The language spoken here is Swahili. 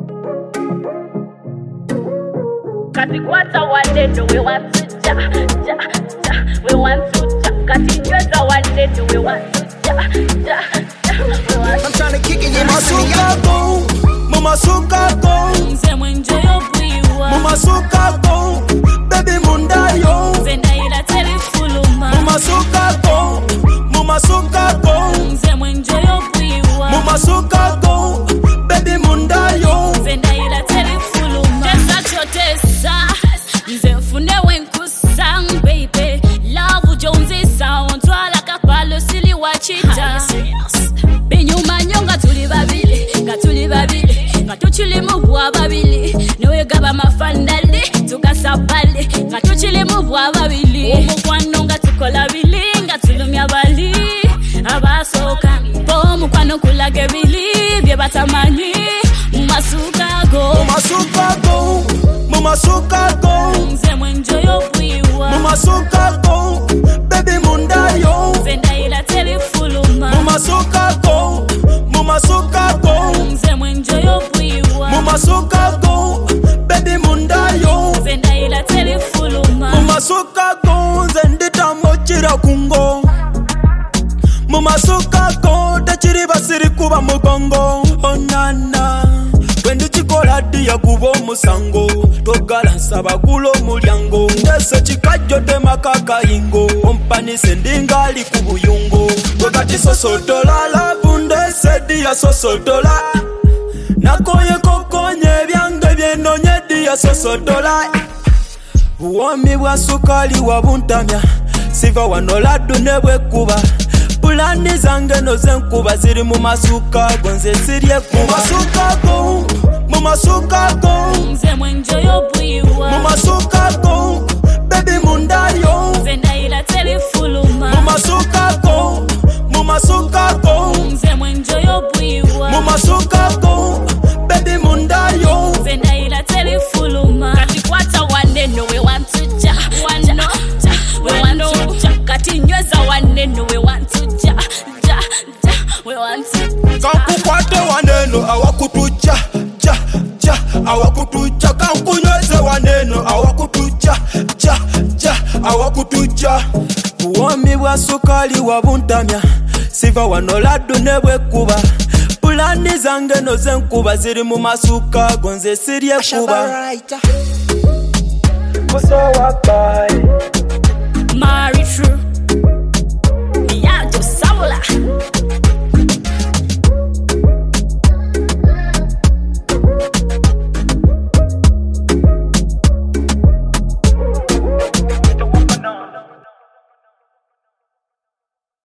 Kati kwata waneno we want to ja, we want to ja. Kati nyweza waneno we want to ja, we want to. I'm trying to kick it in my suka go, mama suka go. Mse mwenje yo buiwa. Mama suka go, baby munda yo. Zenda ila telefuluma. Mama suka go, mama suka go. Mse mwenje yo buiwa. Mama suka go, baby munda yo. Zenda ila telefuluma. Tesa chotesa, mse mfune wenkusang baby. Love ujonzi sound, wala kapalo sili wachita. Binyuma nyonga tuli babili, gatuli babili, gatuchili mubwa babili. Newe gaba mafandali, tukasabali, gatuchili mubwa babili. Omukwano nga tukola bili, nga tulumya bali. Abasoka, po mukwano kulage bili, bye batamanyi. Mumasuka go, mumasuka go, mumasuka go. Mze mwenjo yo buiwa. Mumasuka go, baby munda yo. Zenda ila telefuluma. Mumasuka go, mumasuka go. Mze mwenjo yo buiwa. Mumasuka go, baby munda yo. Zenda ila telefuluma. Mumasuka go, zendita mochira kungo. Mumasuka go, tachiri basiri kuba mugongo. Oh nana, wendi chikola diya kubo musango. Togala nsaba kulo mulyango. Ndese chikajo de makaka ingo. Ompani sendinga ali kubuyungo. Wakati sosotola la bunde diya sosotola. Nakoye kokonye byange byenonye diya sosotola. Uwami bwa sukali wabuntamya. Siva wanola dune bwekuba. Bulani zange no zenkuba ziri mumasuka gonze sirye kuba. Mumasuka go, mumasuka go. Mze mwenjo yo buiwa. Mumasuka go, baby munda yo. Zenda ila telefuluma. Mumasuka go, mumasuka go. Mze mwenjo yo buiwa. Mumasuka go, baby munda yo. Zenda ila telefuluma. Kati kwata waneno we want to ja, wano ja, we want to ja. Kati nyweza waneno we want to ja, we want to. Kankukwate waneno awakutuja, awakutuja. Kankunyweze waneno awakutuja, awakutuja. Uwami bwa sukali wabuntamya. Siva wanola dune bwekuba. Bulani zange no zenkuba ziri mumasuka gonze sirye kuba. Kuso wabai Mari true. Miyato Saula.